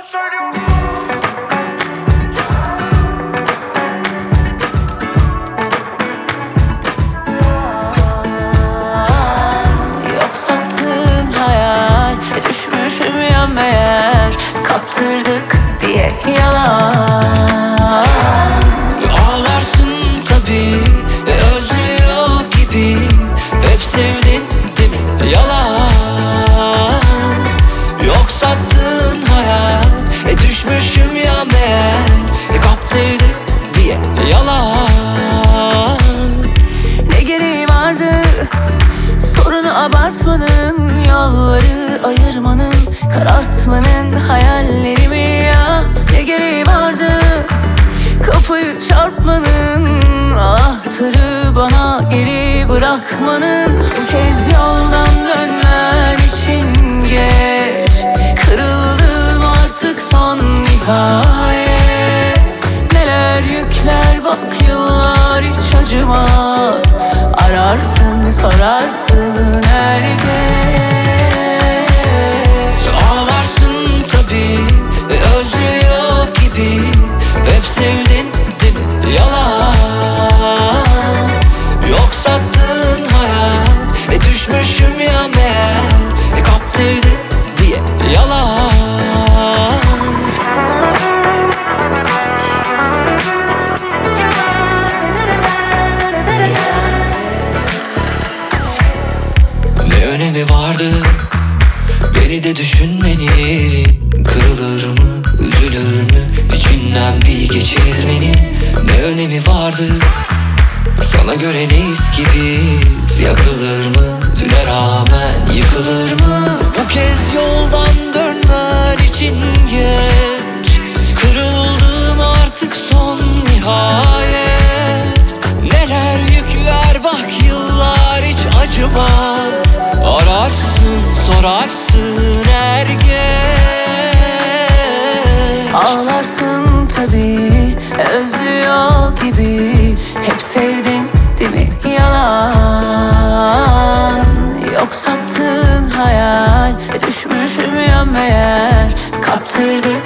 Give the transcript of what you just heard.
Doğru söylüyorsun. Yok sattığın hayal, düşmüşüm ya meğer, kaptırdık diye yalan. Ağlarsın tabii, özlüyor gibi, hep sevdin değil mi? Yalan. Yok sattığın hayal, düşmüşüm ya meğer, kaptırdık diye yalan. Ne gereği vardı sorunu abartmanın, yolları ayırmanın, karartmanın hayallerimi ya. Ne gereği vardı kapıyı çarpmanın, anahtarı bana geri bırakmanın. Bu kez yoldan dönmen için geç, kırıldım artık son nihayet. Neler yükler bak yıllar hiç acımaz, ararsın sorarsın her geç. Ağlarsın tabii, özlüyor gibi, hep sevdin değil mi? Yalan. Yok sattığın hayal, düşmüşüm ya meğer, kaptırdık diye yalan. Ne önemi vardı beni de düşünmenin, kırılır mı, üzülür mü, içinden bir geçirmenin. Ne önemi vardı sana göre neyiz ki biz, yakılır mı, düne rağmen yıkılır mı? Bu kez yoldan dönmen için geç, kırıldım artık son nihayet. Neler yükler bak yıllar hiç acımaz, ararsın sorarsın her geç. Ağlarsın tabii, özlüyor gibi, hep sevdin değil mi? Yalan. Yok sattığın hayal, düşmüşüm ya meğer, kaptırdık